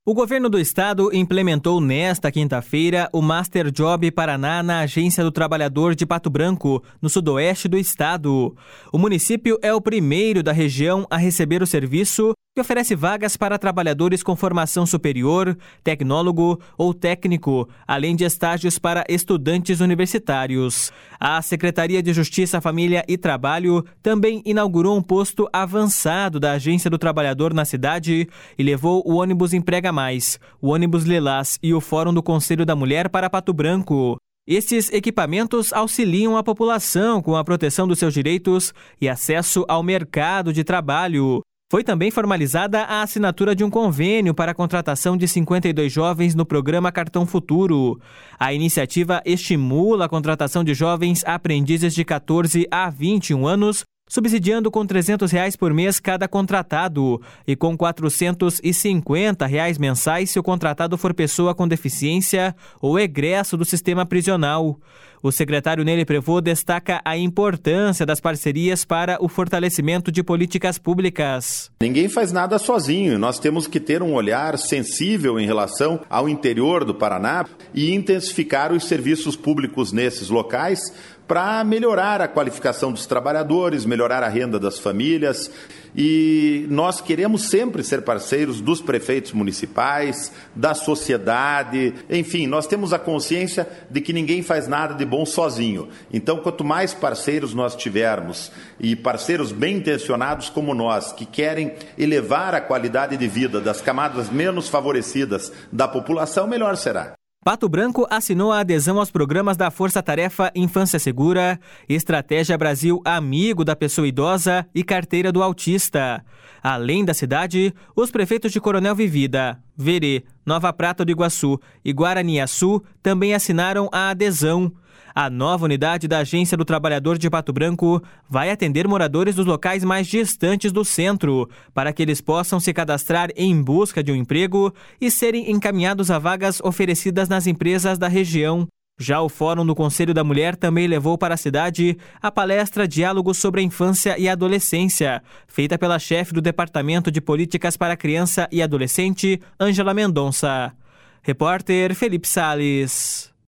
O governo do estado implementou nesta quinta-feira o Master Job Paraná na Agência do Trabalhador de Pato Branco, no sudoeste do estado. O município é o primeiro da região a receber o serviço, que oferece vagas para trabalhadores com formação superior, tecnólogo ou técnico, além de estágios para estudantes universitários. A Secretaria de Justiça, Família e Trabalho também inaugurou um posto avançado da Agência do Trabalhador na cidade e levou o ônibus Emprega Mais, o ônibus Lilás e o Fórum do Conselho da Mulher para Pato Branco. Esses equipamentos auxiliam a população com a proteção dos seus direitos e acesso ao mercado de trabalho. Foi também formalizada a assinatura de um convênio para a contratação de 52 jovens no programa Cartão Futuro. A iniciativa estimula a contratação de jovens aprendizes de 14 a 21 anos, subsidiando com R$ 300 por mês cada contratado e com R$ 450 mensais se o contratado for pessoa com deficiência ou egresso do sistema prisional. O secretário Nele Prevot destaca a importância das parcerias para o fortalecimento de políticas públicas. Ninguém faz nada sozinho. Nós temos que ter um olhar sensível em relação ao interior do Paraná e intensificar os serviços públicos nesses locais para melhorar a qualificação dos trabalhadores, melhorar a renda das famílias. E nós queremos sempre ser parceiros dos prefeitos municipais, da sociedade, enfim, nós temos a consciência de que ninguém faz nada de bom sozinho. Então, quanto mais parceiros nós tivermos, e parceiros bem intencionados como nós, que querem elevar a qualidade de vida das camadas menos favorecidas da população, melhor será. Pato Branco assinou a adesão aos programas da Força Tarefa Infância Segura, Estratégia Brasil Amigo da Pessoa Idosa e Carteira do Autista. Além da cidade, os prefeitos de Coronel Vivida, Verê, Nova Prata do Iguaçu e Guaraniaçu também assinaram a adesão. A nova unidade da Agência do Trabalhador de Pato Branco vai atender moradores dos locais mais distantes do centro, para que eles possam se cadastrar em busca de um emprego e serem encaminhados a vagas oferecidas nas empresas da região. Já o Fórum do Conselho da Mulher também levou para a cidade a palestra Diálogo sobre a Infância e Adolescência, feita pela chefe do Departamento de Políticas para a Criança e Adolescente, Ângela Mendonça. Repórter Felipe Salles.